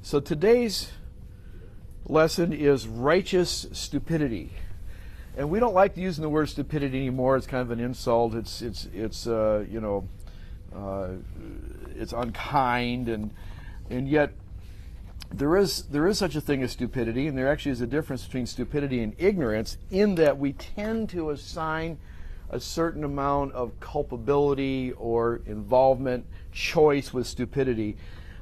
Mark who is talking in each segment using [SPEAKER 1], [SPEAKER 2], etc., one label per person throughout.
[SPEAKER 1] So today's lesson is righteous stupidity. And we don't like using the word stupidity anymore. It's kind of an insult. It's unkind, and yet there is such a thing as stupidity, and there actually is a difference between stupidity and ignorance in that we tend to assign a certain amount of culpability or involvement, choice with stupidity.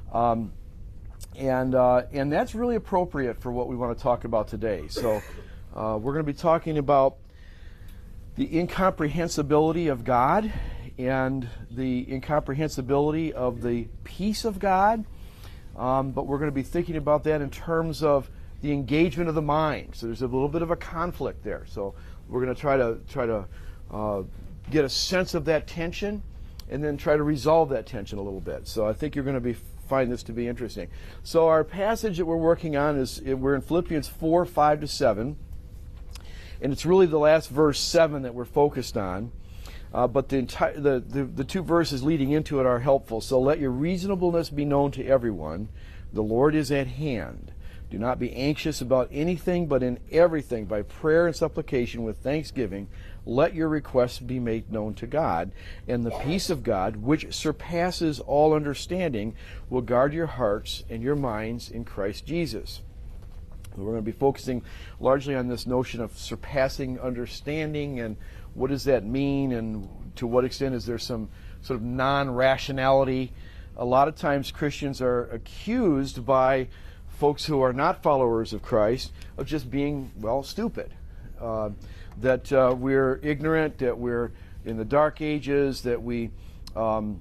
[SPEAKER 1] And that's really appropriate for what we want to talk about today. So we're going to be talking about the incomprehensibility of God and the incomprehensibility of the peace of God. But we're going to be thinking about that in terms of the engagement of the mind. So there's a little bit of a conflict there. So we're going to try to get a sense of that tension and then try to resolve that tension a little bit. So I think you're going to find this to be interesting. So our passage that we're working on we're in Philippians 4, 5-7, and it's really the last verse 7 that we're focused on. But the two verses leading into it are helpful. So let your reasonableness be known to everyone. The Lord is at hand. Do not be anxious about anything, but in everything, by prayer and supplication with thanksgiving, let your requests be made known to God. And the peace of God, which surpasses all understanding, will guard your hearts and your minds in Christ Jesus. We're going to be focusing largely on this notion of surpassing understanding, and what does that mean, and to what extent is there some sort of non-rationality. A lot of times Christians are accused by folks who are not followers of Christ of just being, stupid. That we're ignorant, that we're in the dark ages, that we sort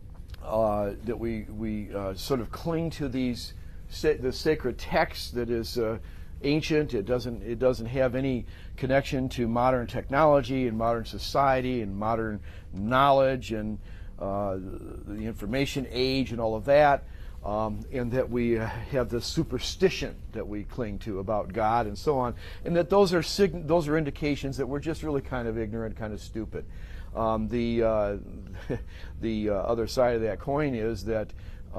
[SPEAKER 1] of cling to the sacred text that is ancient. It doesn't have any connection to modern technology and modern society and modern knowledge and the information age and all of that. And that we have this superstition that we cling to about God and so on, and that those are indications that we're just really kind of ignorant, kind of stupid. The other side of that coin is that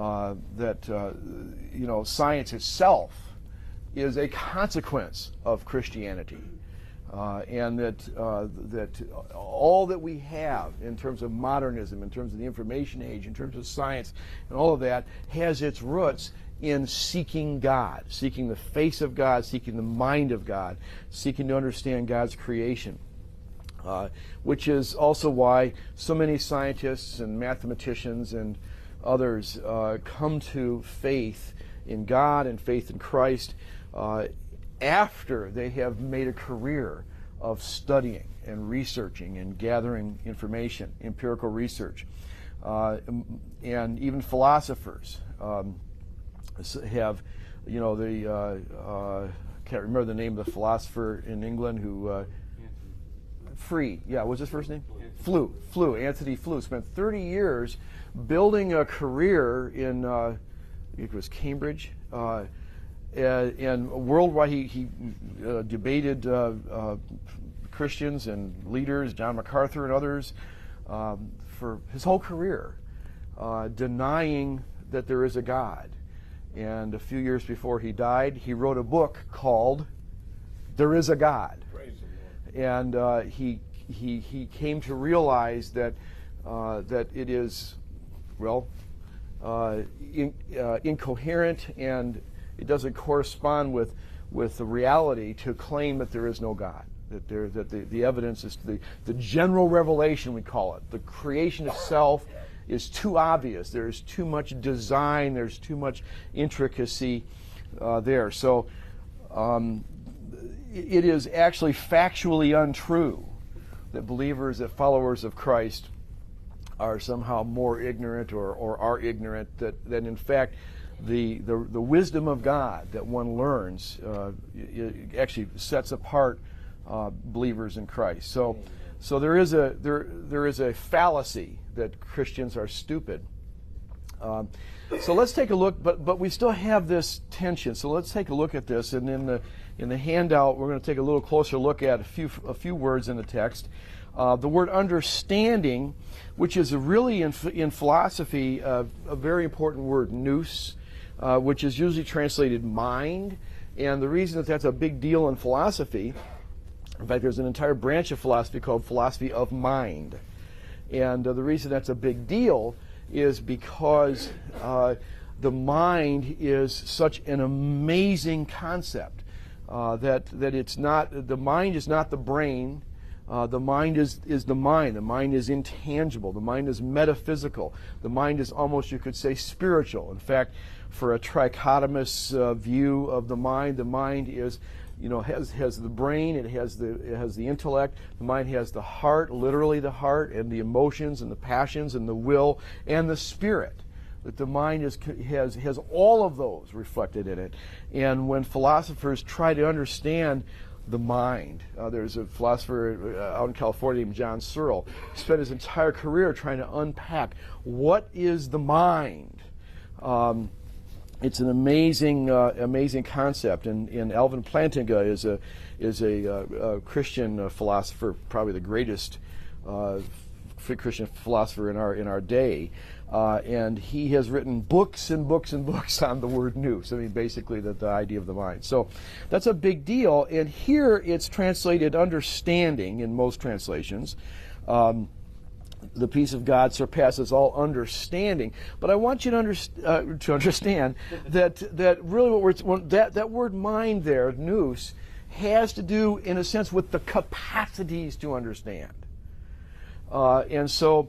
[SPEAKER 1] science itself is a consequence of Christianity. And that all that we have in terms of modernism, in terms of the information age, in terms of science, and all of that has its roots in seeking God, seeking the face of God, seeking the mind of God, seeking to understand God's creation, which is also why so many scientists and mathematicians and others come to faith in God and faith in Christ after they have made a career of studying and researching and gathering information, empirical research. And even philosophers have, can't remember the name of the philosopher in England who, what's his first name? Flew, Anthony Flew, spent 30 years building a career in, I think it was Cambridge, and worldwide he debated Christians and leaders, John MacArthur and others, for his whole career, denying that there is a God. And a few years before he died, he wrote a book called There Is a God.
[SPEAKER 2] Praise the Lord.
[SPEAKER 1] And he came to realize that it is, incoherent, and it doesn't correspond with the reality to claim that there is no God. That the evidence is the general revelation, we call it. The creation itself is too obvious. There's too much design. There's too much intricacy there. So it is actually factually untrue that believers, that followers of Christ are somehow more ignorant or are ignorant, that in fact the wisdom of God that one learns it actually sets apart believers in Christ. So there is a fallacy that Christians are stupid. So let's take a look, but we still have this tension. So let's take a look at this, and in the handout we're going to take a little closer look at a few words in the text. The word understanding, which is really in philosophy a very important word, nous. which is usually translated mind. And the reason that that's a big deal in philosophy, in fact, there's an entire branch of philosophy called philosophy of mind. And the reason that's a big deal is because the mind is such an amazing concept that it's not, the mind is not the brain. The mind is the mind. The mind is intangible. The mind is metaphysical. The mind is almost, you could say, spiritual. In fact, for a trichotomous view of the mind is, has the brain, it has the intellect, the mind has the heart, literally the heart, and the emotions and the passions and the will and the spirit. That the mind has all of those reflected in it. And when philosophers try to understand the mind, there's a philosopher out in California named John Searle, spent his entire career trying to unpack what is the mind. It's an amazing concept, and Alvin Plantinga is a Christian philosopher, probably the greatest Christian philosopher in our day, and he has written books and books and books on the word nous. I mean, basically the idea of the mind. So that's a big deal, and here it's translated understanding in most translations. The peace of God surpasses all understanding. But I want you to understand that really that word mind there, nous, has to do, in a sense, with the capacities to understand. And so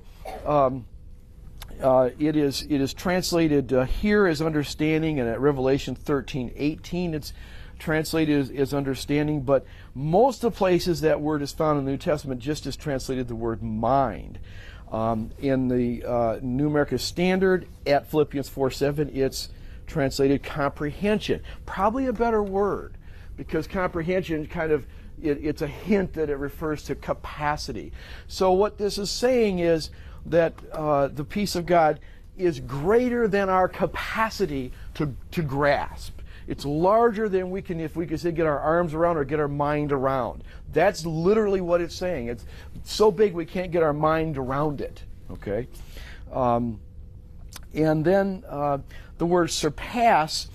[SPEAKER 1] it is translated here as understanding, and at Revelation 13:18 it's translated as understanding, but most of the places that word is found in the New Testament just is translated the word mind. In the New American Standard at Philippians 4:7, it's translated comprehension. Probably a better word, because comprehension kind of, it's a hint that it refers to capacity. So what this is saying is that the peace of God is greater than our capacity to grasp. It's larger than we can, if we could say, get our arms around or get our mind around. That's literally what it's saying. It's so big we can't get our mind around it. Okay? And then the word surpass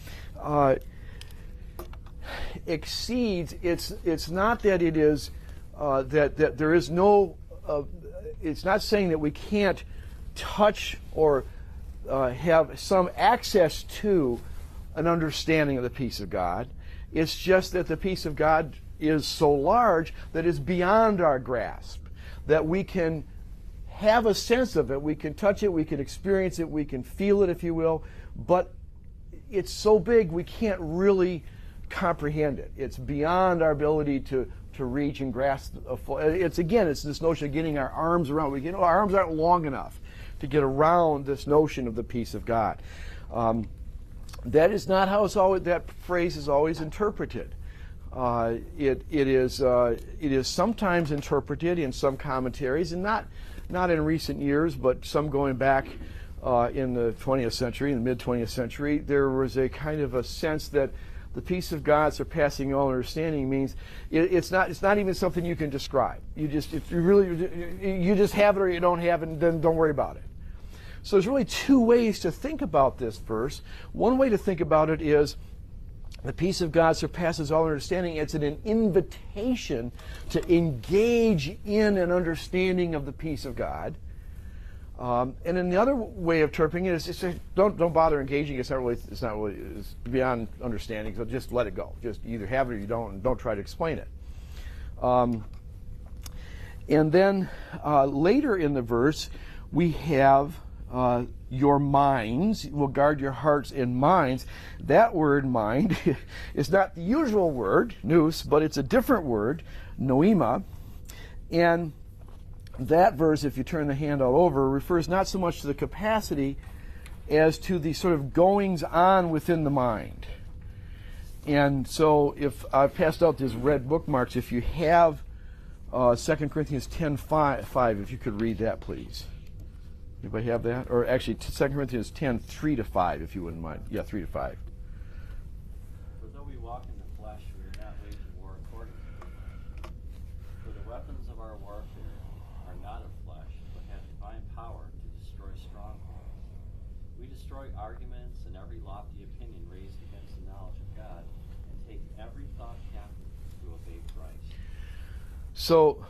[SPEAKER 1] exceeds. It's not that it is that there is no. It's not saying that we can't touch or have some access to an understanding of the peace of God. It's just that the peace of God is so large that it's beyond our grasp, that we can have a sense of it, we can touch it, we can experience it, we can feel it, if you will, but it's so big we can't really comprehend it. It's beyond our ability to reach and grasp. It's this notion of getting our arms around. Our arms aren't long enough to get around this notion of the peace of God. That is not how that phrase is always interpreted. It is sometimes interpreted in some commentaries, and not in recent years, but some going back in the 20th century, in the mid-20th century. There was a kind of a sense that the peace of God surpassing all understanding means it's not even something you can describe. You just have it or you don't have it, and then don't worry about it. So there's really two ways to think about this verse. One way to think about it is the peace of God surpasses all understanding. It's an invitation to engage in an understanding of the peace of God. And then the other way of interpreting it is don't bother engaging. It's beyond understanding. So just let it go. Just either have it or you don't, and don't try to explain it. And then later in the verse we have your minds will guard your hearts and minds. That word mind is not the usual word, nous, but it's a different word, noema. And that verse, if you turn the handout over, refers not so much to the capacity as to the sort of goings on within the mind. And so if I've passed out these red bookmarks, if you have 2 Corinthians 10:5, if you could read that, please. Anybody have that? Or actually, 2 Corinthians 10, 3-5, if you wouldn't mind. Yeah, 3-5.
[SPEAKER 2] For though we walk in the flesh, we are not waging war according to the flesh. For the weapons of our warfare are not of flesh, but have divine power to destroy strongholds. We destroy destroy arguments and every lofty opinion raised against the knowledge of God, and take every thought captive to obey Christ.
[SPEAKER 1] So,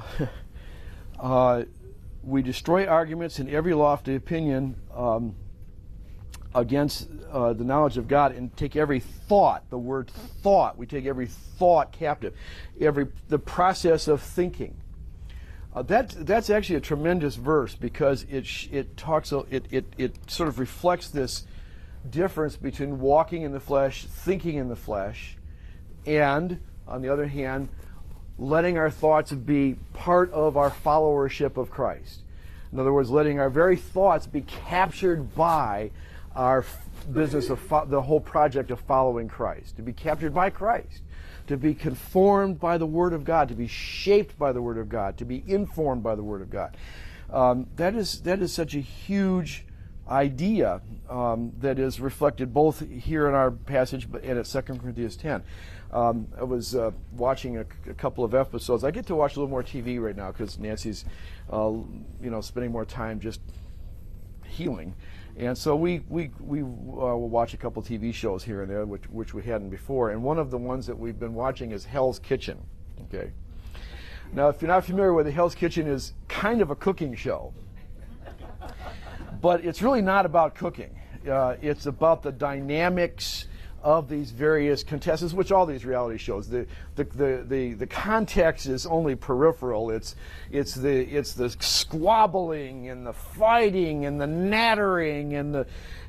[SPEAKER 1] we destroy arguments and every lofty opinion against the knowledge of God, and take every thought, the word thought, we take every thought captive, the process of thinking. That's actually a tremendous verse, because it sort of reflects this difference between walking in the flesh, thinking in the flesh, and, on the other hand, letting our thoughts be part of our followership of Christ. In other words, letting our very thoughts be captured by our business of the whole project of following Christ, to be captured by Christ, to be conformed by the Word of God, to be shaped by the Word of God, to be informed by the Word of God. That is such a huge idea that is reflected both here in our passage and at 2 Corinthians 10. I was watching a couple of episodes. I get to watch a little more TV right now because Nancy's, spending more time just healing, and so we will watch a couple TV shows here and there, which we hadn't before. And one of the ones that we've been watching is Hell's Kitchen. Okay. Now, if you're not familiar with it, Hell's Kitchen is kind of a cooking show, but it's really not about cooking. It's about the dynamics of these various contestants, which all these reality shows. The context is only peripheral. It's the squabbling and the fighting and the nattering and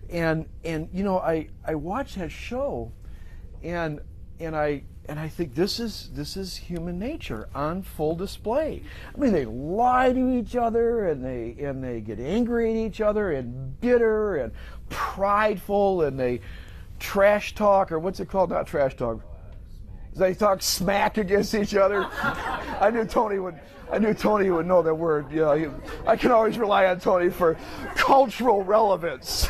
[SPEAKER 1] I watch that show, and I think this is human nature on full display. I mean, they lie to each other, and they get angry at each other, and bitter and prideful, and they trash talk, or what's it called? Not trash talk. They talk smack against each other. I knew Tony would know that word. I can always rely on Tony for cultural relevance.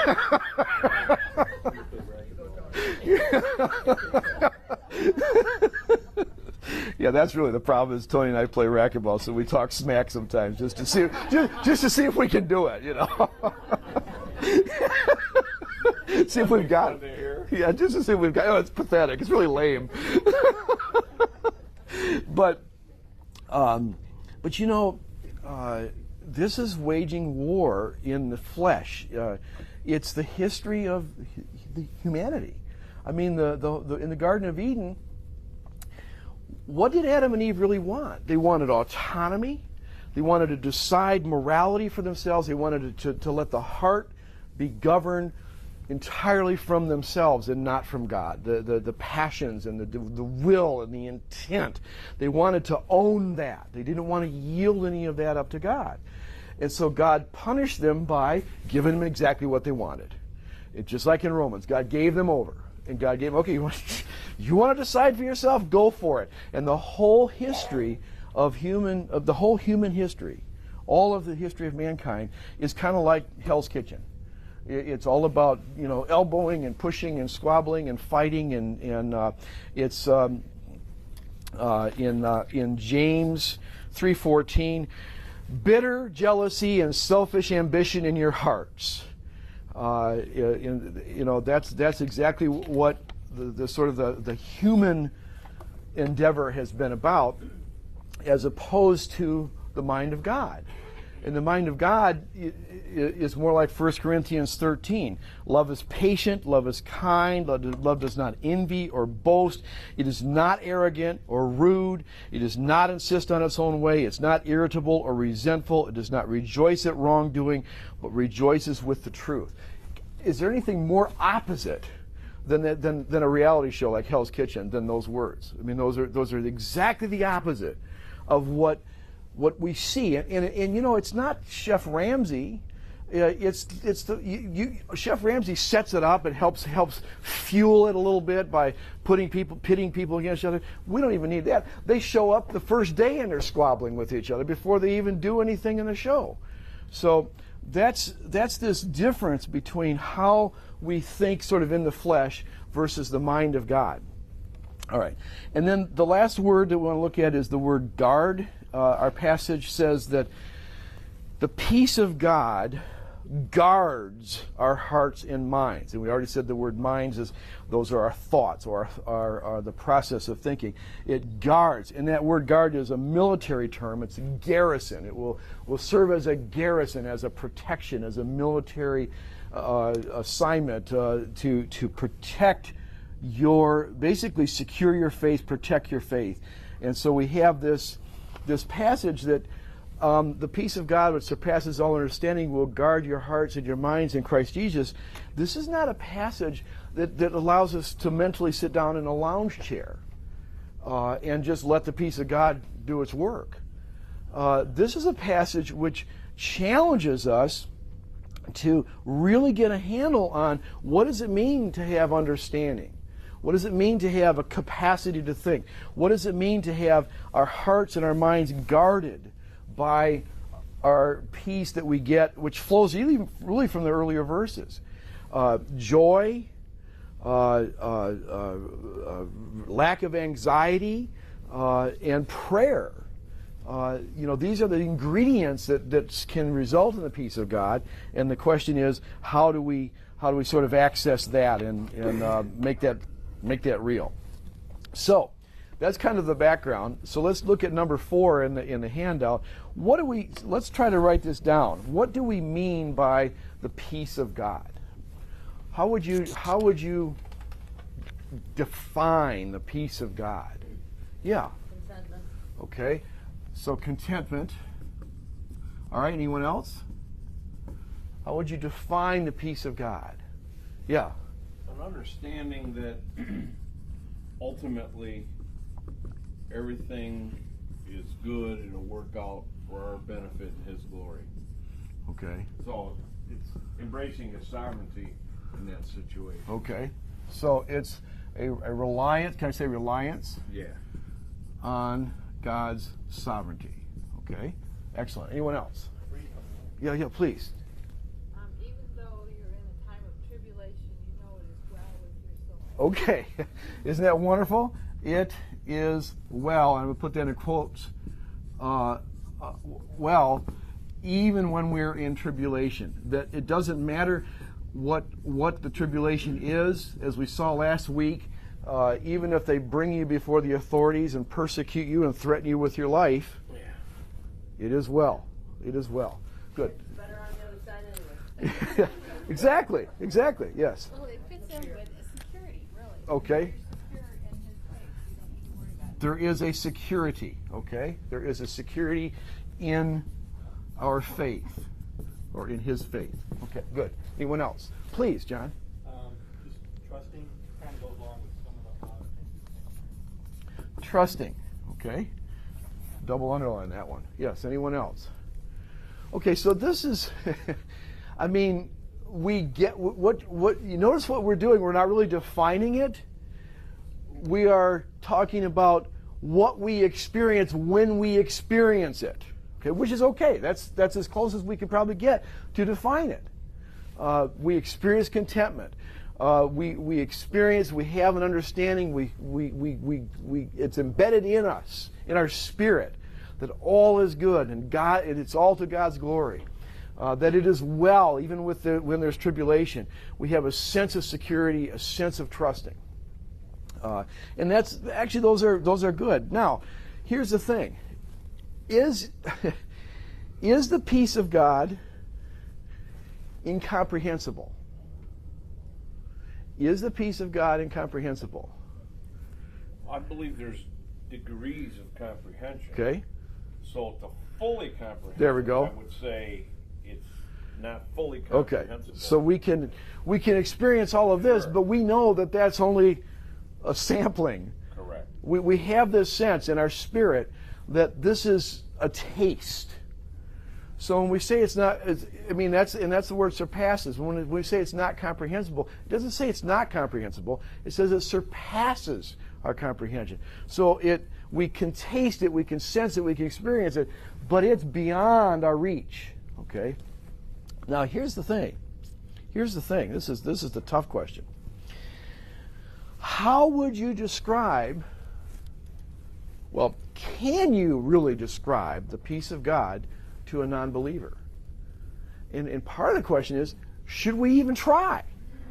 [SPEAKER 1] Yeah, that's really the problem. Is Tony and I play racquetball, so we talk smack sometimes just to see if we can do it. See if we've got it. Yeah, just to see if we've got it. Oh, it's pathetic. It's really lame. But this is waging war in the flesh. It's the history of humanity. I mean, in the Garden of Eden, what did Adam and Eve really want? They wanted autonomy. They wanted to decide morality for themselves. They wanted to let the heart be governed entirely from themselves and not from God. The passions and the will and the intent. They wanted to own that. They didn't want to yield any of that up to God. And so God punished them by giving them exactly what they wanted. It's just like in Romans. God gave them over. And God gave them, okay, you want to decide for yourself? Go for it. And the whole history of the whole human history, all of the history of mankind, is kind of like Hell's Kitchen. It's all about elbowing and pushing and squabbling and fighting, and it's in James 3:14, bitter jealousy and selfish ambition in your hearts. That's exactly what the sort of the human endeavor has been about, as opposed to the mind of God. And the mind of God is more like 1 Corinthians 13. Love is patient, love is kind, love does not envy or boast. It is not arrogant or rude. It does not insist on its own way. It's not irritable or resentful. It does not rejoice at wrongdoing, but rejoices with the truth. Is there anything more opposite than a reality show like Hell's Kitchen than those words? I mean, those are exactly the opposite of what we see, and it's not Chef Ramsay. Chef Ramsay sets it up and helps fuel it a little bit by pitting people against each other. We don't even need that. They show up the first day and they're squabbling with each other before they even do anything in the show. So that's this difference between how we think sort of in the flesh versus the mind of God. All right, and then the last word that we want to look at is the word guard. Our passage says that the peace of God guards our hearts and minds. And we already said the word minds is, those are our thoughts, or our the process of thinking. It guards, and that word guard is a military term. It's a garrison. It will serve as a garrison, as a protection, as a military assignment to protect basically secure your faith, protect your faith. And so we have this passage that the peace of God, which surpasses all understanding, will guard your hearts and your minds in Christ Jesus. This is not a passage that allows us to mentally sit down in a lounge chair and just let the peace of God do its work. This is a passage which challenges us to really get a handle on what does it mean to have understanding. What does it mean to have a capacity to think? What does it mean to have our hearts and our minds guarded by our peace that we get, which flows really from the earlier verses? Joy, lack of anxiety, and prayer. These are the ingredients that can result in the peace of God. And the question is, how do we sort of access that and make that real? So that's kind of the background. So let's look at number 4 in the handout. Let's try to write this down. What do we mean by the peace of God? How would you define the peace of God? Yeah.
[SPEAKER 3] Contentment.
[SPEAKER 1] Okay. So contentment. All right, anyone else? How would you define the peace of God? Yeah.
[SPEAKER 4] An understanding that ultimately everything is good and will work out for our benefit and His glory.
[SPEAKER 1] Okay.
[SPEAKER 4] So it's embracing His sovereignty in that situation.
[SPEAKER 1] Okay. So it's a reliance, can I say reliance?
[SPEAKER 4] Yeah.
[SPEAKER 1] On God's sovereignty. Okay. Excellent. Anyone else? Yeah, please.
[SPEAKER 3] Even though you're in a time of tribulation, you know it is well with your soul.
[SPEAKER 1] Okay. Isn't that wonderful? It is well, and I'm going to put that in quotes, well, even when we're in tribulation. That it doesn't matter what the tribulation is, as we saw last week, even if they bring you before the authorities and persecute you and threaten you with your life, it is well. It is well. Good.
[SPEAKER 3] It's better on the other side anyway.
[SPEAKER 1] Exactly, yes.
[SPEAKER 5] Well, it fits in with a security, really.
[SPEAKER 1] Okay.
[SPEAKER 5] You're secure in His faith. You don't need to worry about it.
[SPEAKER 1] There is a security, okay? There is a security in our faith, or in His faith. Okay, good. Anyone else? Please, John.
[SPEAKER 2] Just trusting kind of goes along with some of the other things.
[SPEAKER 1] Trusting, okay? Double underline that one. Yes, anyone else? Okay, so this is, I mean, we get what you notice what we're doing. We're not really defining it. We are talking about what we experience when we experience it. Okay, which is okay. That's as close as we can probably get to define it. We experience contentment. We experience. We have an understanding. We it's embedded in us, in our spirit, that all is good and God. And it's all to God's glory. That it is well, even when there's tribulation. We have a sense of security, a sense of trusting. And that's actually those are good. Now, here's the thing: is the peace of God incomprehensible? Is the peace of God incomprehensible?
[SPEAKER 4] I believe there's degrees of comprehension.
[SPEAKER 1] Okay.
[SPEAKER 4] So to fully comprehend,
[SPEAKER 1] There we go.
[SPEAKER 4] I would say it's not fully
[SPEAKER 1] Okay.
[SPEAKER 4] comprehensible.
[SPEAKER 1] So we can experience all of this,
[SPEAKER 4] Sure.
[SPEAKER 1] but we know that that's only a sampling.
[SPEAKER 4] Correct.
[SPEAKER 1] We have this sense in our spirit that this is a taste. So when we say it's not, that's the word surpasses. When we say it's not comprehensible, it doesn't say it's not comprehensible. It says it surpasses our comprehension. So we can taste it, we can sense it, we can experience it, but it's beyond our reach. Okay. Now here's the thing. This is the tough question. How would you describe? Well, can you really describe the peace of God to a non-believer? And part of the question is, should we even try?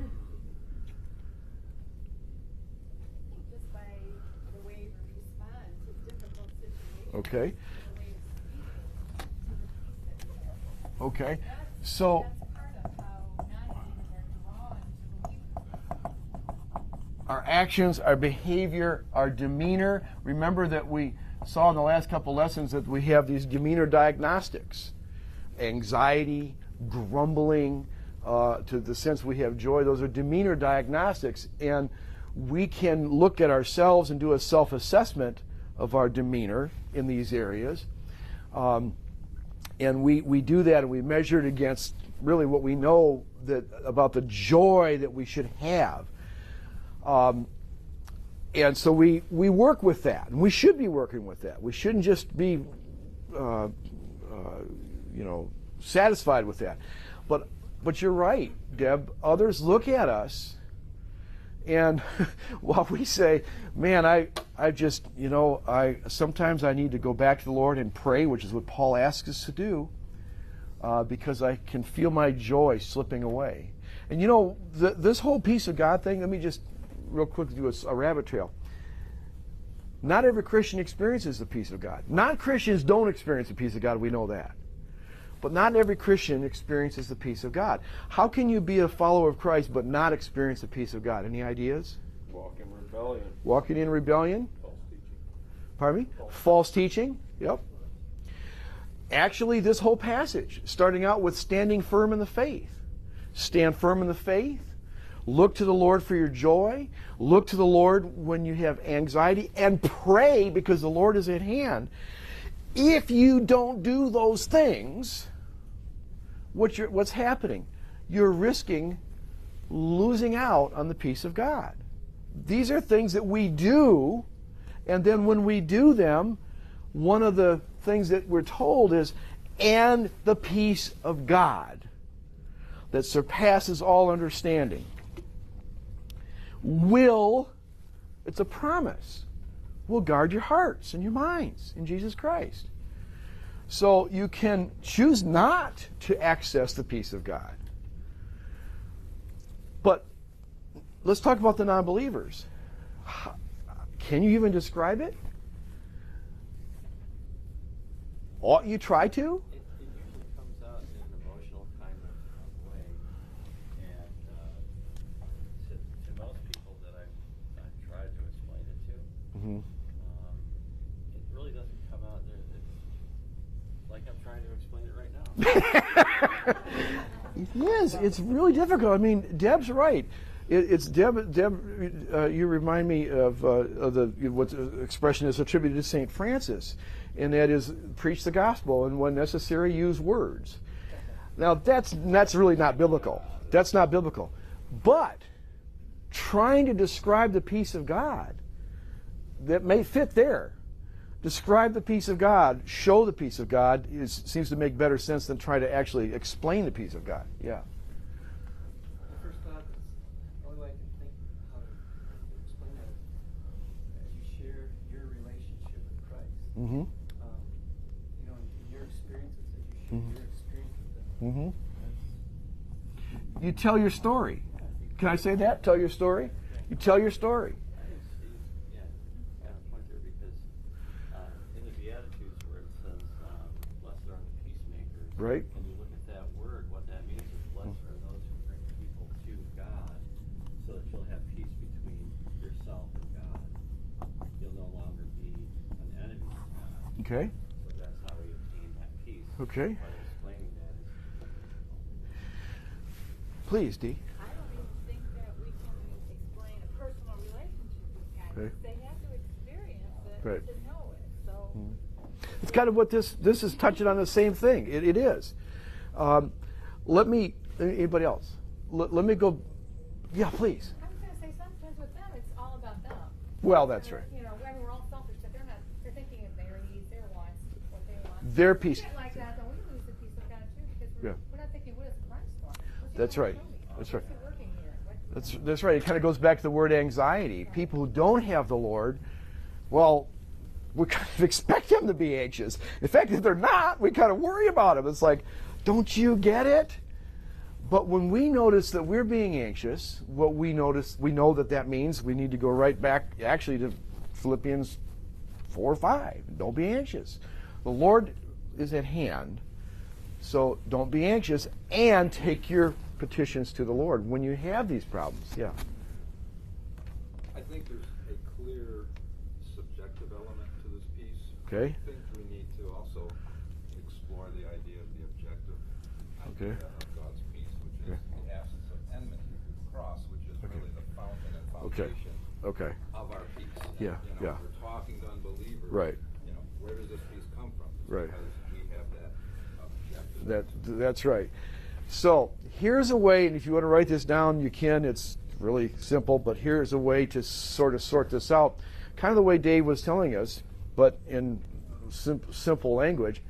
[SPEAKER 5] Just by the way we respond to difficult situations.
[SPEAKER 1] Okay.
[SPEAKER 5] The way we speak to the peace that we have.
[SPEAKER 1] Okay.
[SPEAKER 5] That's,
[SPEAKER 1] So
[SPEAKER 5] that's part of how non-believers are drawn to believers.
[SPEAKER 1] our actions, our behavior, our demeanor. Remember that we saw in the last couple lessons that we have these demeanor diagnostics. Anxiety, grumbling, to the sense we have joy. Those are demeanor diagnostics. And we can look at ourselves and do a self-assessment of our demeanor in these areas. And we do that, and we measure it against really what we know that about the joy that we should have. And so we work with that, and we should be working with that. We shouldn't just be, satisfied with that. But you're right, Deb. Others look at us, and while we say, "Man, I just, sometimes I need to go back to the Lord and pray," which is what Paul asks us to do, because I can feel my joy slipping away. And this whole peace of God thing. Let me just real quick do a rabbit trail. Not every Christian experiences the peace of God. Non-Christians don't experience the peace of God. We know that. But not every Christian experiences the peace of God. How can you be a follower of Christ but not experience the peace of God? Any ideas?
[SPEAKER 4] Walk in rebellion.
[SPEAKER 1] Walking in rebellion?
[SPEAKER 4] False teaching.
[SPEAKER 1] Pardon me? False teaching? Yep. Actually, this whole passage, starting out with standing firm in the faith. Stand firm in the faith. Look to the Lord for your joy. Look to the Lord when you have anxiety. And pray because the Lord is at hand. If you don't do those things, what's happening? You're risking losing out on the peace of God. These are things that we do, and then when we do them, one of the things that we're told is, and the peace of God that surpasses all understanding it's a promise, will guard your hearts and your minds in Jesus Christ. So you can choose not to access the peace of God. But let's talk about the non-believers. Can you even describe it? Ought you try to?
[SPEAKER 2] It usually comes out in an emotional kind of way, and to most people that I've tried to explain it to,
[SPEAKER 1] Mm-hmm.
[SPEAKER 2] it really doesn't come out there. It's like I'm trying to explain it right now.
[SPEAKER 1] It is. It's really difficult. I mean, Deb's right. It's Deb. You remind me of what the expression is attributed to St. Francis, and that is preach the gospel and when necessary use words. Now that's really not biblical. That's not biblical. But trying to describe the peace of God that may fit there. Describe the peace of God, show the peace of God, seems to make better sense than try to actually explain the peace of God. Yeah.
[SPEAKER 6] The first thought is, the only way I can think how to explain that is as you share your relationship with Christ.
[SPEAKER 1] Mm-hmm.
[SPEAKER 6] In your experiences, as you share your experience with
[SPEAKER 1] Mm-hmm.
[SPEAKER 6] them.
[SPEAKER 1] You tell your story. Can I say that? Tell your story? You tell your story.
[SPEAKER 2] I think Steve, kind of point there because in the Beatitudes where it says, "Blessed are the peacemakers,"
[SPEAKER 1] Right.
[SPEAKER 2] when you look at that word, what that means is, blessed are those who bring people to God, so that you'll have peace between yourself and God. You'll no longer be an enemy of God.
[SPEAKER 1] Okay.
[SPEAKER 2] So that's how we obtain that peace.
[SPEAKER 1] Okay.
[SPEAKER 2] By explaining that is.
[SPEAKER 1] Please, Dee.
[SPEAKER 3] I don't even think that we can explain a personal relationship with God.
[SPEAKER 1] Okay.
[SPEAKER 3] They have to experience it
[SPEAKER 1] Right.
[SPEAKER 3] to know it. So
[SPEAKER 1] It's kind of what this is touching on the same thing. It is. Anybody else? Let me go. Yeah, please.
[SPEAKER 3] I was going to say sometimes with them it's all about them.
[SPEAKER 1] Well, that's right.
[SPEAKER 3] We're all selfish, but they're thinking of their needs, their wants, what they want.
[SPEAKER 1] Their peace.
[SPEAKER 3] If we get like that, then we lose the peace of God too, because
[SPEAKER 1] Yeah.
[SPEAKER 3] we're not thinking, what does Christ want? What's he
[SPEAKER 1] That's
[SPEAKER 3] trying
[SPEAKER 1] right.
[SPEAKER 3] to show me?
[SPEAKER 1] That's right.
[SPEAKER 3] What's he working here?
[SPEAKER 1] That's right. It kind of goes back to the word anxiety. People who don't have the Lord, well, we kind of expect them to be anxious. In fact, if they're not, we kind of worry about them. It's like, Don't you get it? But when we notice that we're being anxious, what we notice, we know that means we need to go right back actually to Philippians 4 or 5. Don't be anxious. The Lord is at hand, so don't be anxious, and take your petitions to the Lord when you have these problems. Yeah.
[SPEAKER 7] I think there's a clear subjective element to this piece.
[SPEAKER 1] Okay.
[SPEAKER 7] I think we need to also explore the idea of the objective
[SPEAKER 1] Okay.
[SPEAKER 7] idea of God's peace, which is
[SPEAKER 1] Okay.
[SPEAKER 7] the absence of enmity through the cross, which is
[SPEAKER 1] Okay.
[SPEAKER 7] really the fountain and
[SPEAKER 1] Okay.
[SPEAKER 7] foundation
[SPEAKER 1] Okay.
[SPEAKER 7] of our peace.
[SPEAKER 1] Yeah,
[SPEAKER 7] And,
[SPEAKER 1] yeah.
[SPEAKER 7] We're talking to unbelievers.
[SPEAKER 1] Right.
[SPEAKER 7] Where does this peace come from? It's
[SPEAKER 1] Right.
[SPEAKER 7] Because we have that objective.
[SPEAKER 1] That's right. So here's a way, and if you want to write this down, you can. It's really simple, but here's a way to sort of sort this out. Kind of the way Dave was telling us, but in simple language.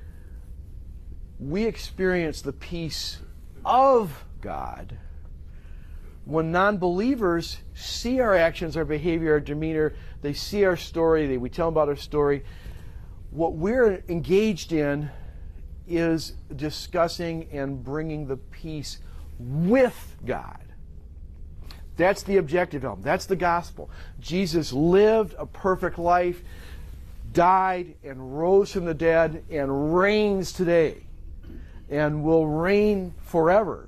[SPEAKER 1] We experience the peace of God when non-believers see our actions, our behavior, our demeanor. They see our story. We tell them about our story. What we're engaged in is discussing and bringing the peace with God. That's the objective element. That's the gospel. Jesus lived a perfect life, died and rose from the dead, and reigns today, and will reign forever.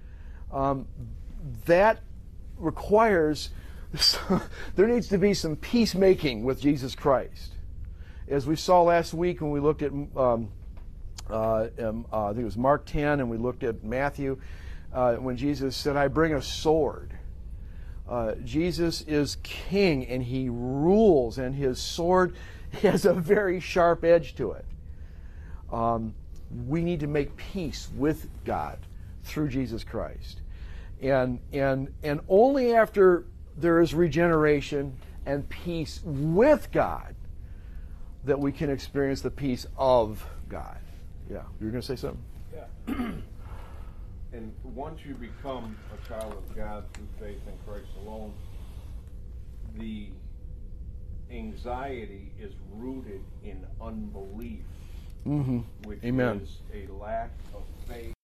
[SPEAKER 1] That requires, there needs to be some peacemaking with Jesus Christ. As we saw last week when we looked at I think it was Mark 10, and we looked at Matthew, when Jesus said, I bring a sword. Jesus is king, and he rules, and his sword has a very sharp edge to it. We need to make peace with God through Jesus Christ. And only after there is regeneration and peace with God that we can experience the peace of God. Yeah, you were going to say something?
[SPEAKER 4] Yeah. And once you become a child of God through faith in Christ alone, the anxiety is rooted in unbelief,
[SPEAKER 1] Mm-hmm.
[SPEAKER 4] which
[SPEAKER 1] Amen.
[SPEAKER 4] is a lack of faith